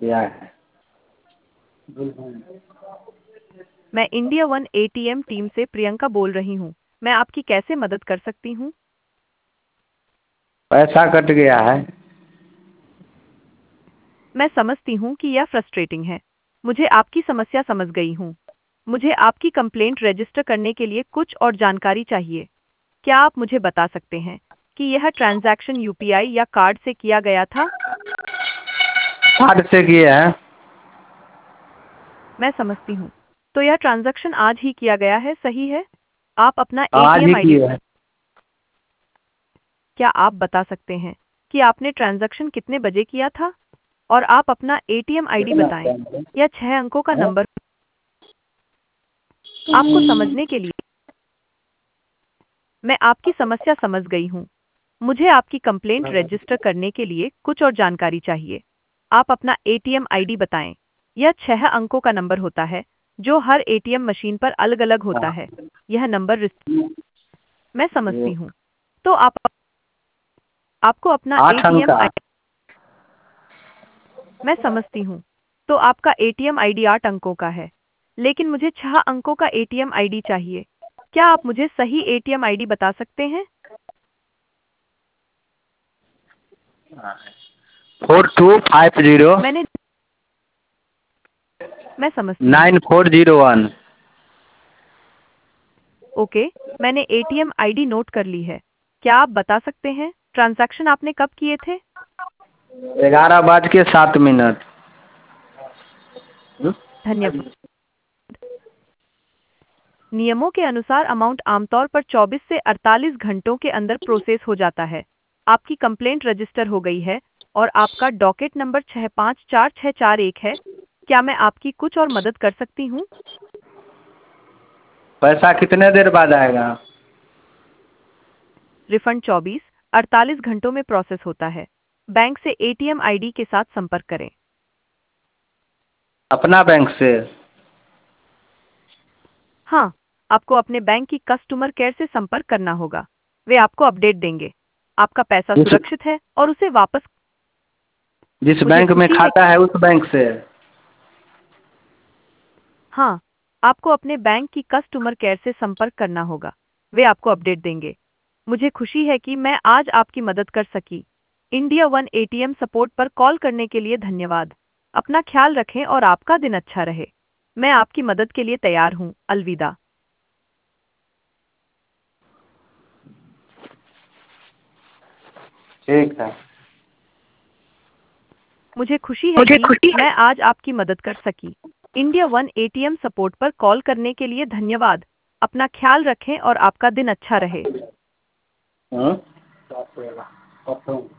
किया है। मैं इंडिया वन एटीएम टीम से प्रियंका बोल रही हूँ। मैं आपकी कैसे मदद कर सकती हूँ? पैसा कट गया है। मैं समझती हूँ कि यह फ्रस्ट्रेटिंग है। मुझे आपकी समस्या समझ गई हूँ। मुझे आपकी कंप्लेंट रजिस्टर करने के लिए कुछ और जानकारी चाहिए। क्या आप मुझे बता सकते हैं कि यह ट्रांजैक्शन यूपीआई या कार्ड से किया गया था? कार्ड से किए हैं। मैं समझती हूँ। तो यह ट्रांजैक्शन आज ही किया गया है, सही है? आप अपना आज ही एटीएम आईडी किए हैं। क्या आप बता सकते हैं कि आपने ट्रांजैक्शन कितने बजे किया था? और आप अपना एटीएम आईडी कितना बताएं। टाइम है? यह 6 अंकों का हैं? नंबर आपको समझने के लिए मैं आपकी समस्या समझ गई हूँ। मुझे आपकी कंप्लेंट रजिस्टर करने के लिए कुछ और जानकारी चाहिए। आप अपना एटीएम आईडी बताएं। यह 6 अंकों का नंबर होता है जो हर एटीएम मशीन पर अलग-अलग होता हाँ। है। यह नंबर मैं समझती हूँ। तो आपको अपना 8 अंक एटीएम का। मैं समझती हूँ। तो आपका एटीएम आईडी 8 अंकों का है, लेकिन मुझे 6 अंकों का एटीएम आईडी चाहिए। क्या आप मुझे सही एटीएम आईडी बता सकते हैं? 4250 मैंने मैं समझती हूँ। 9401। ओके, मैंने एटीएम आईडी नोट कर ली है। क्या आप बता सकते हैं ट्रांजैक्शन आपने कब किए थे? 11:07। धन्यवाद। नियमों के अनुसार अमाउंट आमतौर पर 24 से 48 घंटों के अंदर प्रोसेस हो जाता है। आपकी कंप्लेंट रजिस्टर हो गई है और आपका डॉकेट नंबर 654641 है। क्या मैं आपकी कुछ और मदद कर सकती हूँ? पैसा कितने देर बाद आएगा? रिफंड 24-48 घंटों में प्रोसेस होता है। बैंक से एटीएम आईडी के साथ संपर्क करें। अपना बैंक से? हाँ, आपको अपने बैंक की कस्टमर केयर से संपर्क करना होगा। वे आपको अपडेट देंगे। आपका पैसा जिस सुरक्षित है और उसे वापस जिस मुझे बैंक में खुशी है खाता है उस बैंक से? हाँ, आपको अपने बैंक की कस्टमर केयर से संपर्क करना होगा। वे आपको अपडेट देंगे। मुझे खुशी है कि मैं आज आपकी मदद कर सकी। इंडिया वन एटीएम सपोर्ट पर कॉल करने के लिए धन्यवाद। अपना ख्याल रखें और आपका दिन अच्छा रहे। मैं आपकी मदद के लिए तैयार हूँ। अलविदा। ठीक है। मुझे खुशी है कि मैं आज आपकी मदद कर सकी। इंडिया वन एटीएम सपोर्ट पर कॉल करने के लिए धन्यवाद। अपना ख्याल रखें और आपका दिन अच्छा रहे। हाँ।